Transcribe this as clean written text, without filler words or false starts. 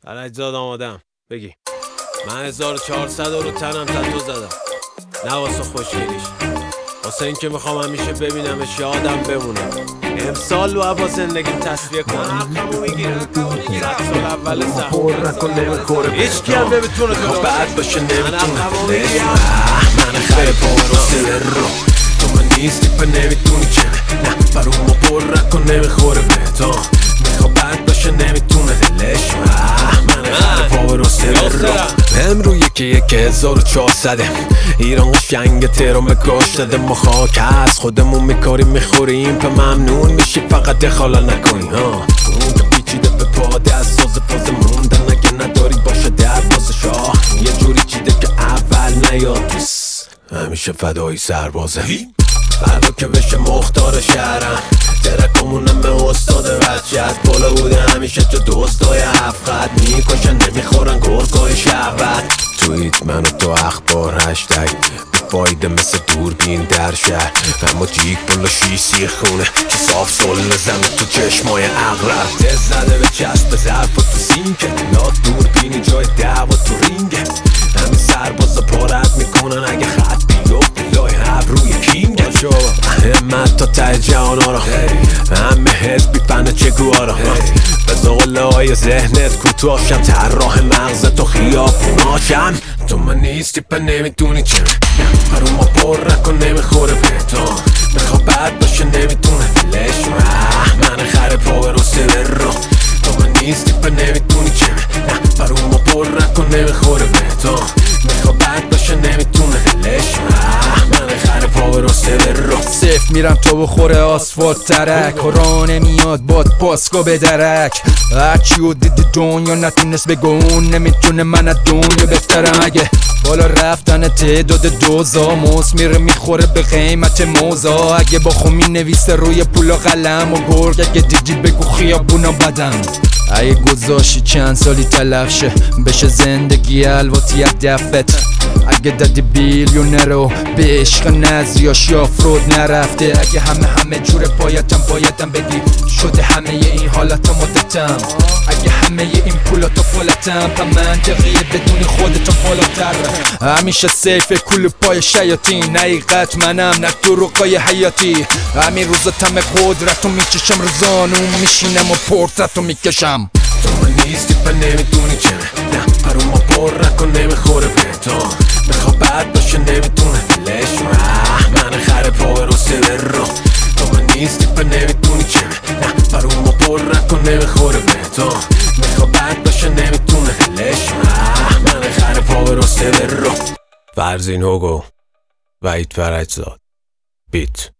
فرجزاد آمادم. بگی من 1400 رو تنم تتو زدم، نه واسه خوشگلیش، واسه این که میخوام همیشه ببینمش، یادم بمونه. امسال و با زندگیم تصفیه کنم، حقمو میگیرم. 100 سال اول سخت هیچکی هم نمیتونه تو بعد باشه، نمیتونه من خیلی پارو رو تو من نیستی پا نمیتونی چه نه برو ما پر رکن نمیخوره به تا میخوا بد باشه نمیتونه دلش من خیلی پارو رو امرو یکی 1400 ایران قشنگ تهران به گاش داده، ما خاک از خودمون میکاریم میخوریم پا ممنون میشی فقط دخالا نکنی اون که پیچیده به پاده از ساز فاز موندن اگه نداری باشه در باز شاه یه جوری چیده که اول نیاد توس همیشه فدایی سربازه فردا که بشه مختار شهرم درکمونم به استاد بچه از بالا بوده همیشه تو دوستای هفت میکشن نمیخورن گرگای شهوت توییت منو تو اخبار هشتگ بفایده مثل دوربین در شهر اما جیک بالا شیسی خونه که صاف سل زمین تو چشمای اغرب دز زده به چسب ظرف و تو سینکه لاک دوربینی جای دعوا تو رینگه همین سربازا پارت میکنن اگه خط بیفته لای ابروی کینگه همت تا ته جهانا را همه حس بیفنه چگوارا به زغلای ذهنت کوتاهشم طراح مغز تو خیابوناشم تو من نیستی پا نمیدونی چه برو ما پر رکن نمیخوره به تا میخوا بد باشه نمیتونه دلش من خره پا برو رو تو من نیستی پا نمیدونی چه برو ما پر رکن نمیخوره به تا میخوا بد باشه نمیتونه دلش من خره پا برو رو صف میرم تو بخوره آسفالت ترک و نمیاد باد پاسکا به درک هرچیو دیدی دنیا نتونست بگو اون نمیتونه من از دنیا بهترم اگه بالا رفتن تعداد دوزا موز میره میخوره به قیمت موزا اگه با خومی نویسه روی پولا قلم و گرگ اگه دیدی بگو خیابونا بدن اگه گذاشی چند سالی تلف شه بشه زندگی الواتی از دفت اگه دادی بیلیونر رو به عشق نزیاش یا فرود نرفته اگه همه جور بایدم بگی شده همه این حالت مدتم اگه همه این پولاتو فولتم پا منطقیه بدونی خودتو بالاتر همیشه سیف کل پای شیاطین حقیقت منم نه دروغای حیاتی همین روزا تم قدرتو میچشم روزانون میشینم و پورترتو میکشم تو من نیستی پا نمیدونی چه نه برو ما پر رکن نمیخوره به تا میخوا بد باشه نمیتونه دلش من خره پا برو رو تو من نیستی پا نمیدونی چه نه برو ما پر رکن نمیخوره به تا میخوا بد باشه نمیتونه دلش من خره پا برو رو فرزین هوگو وحید فرجزاد بیت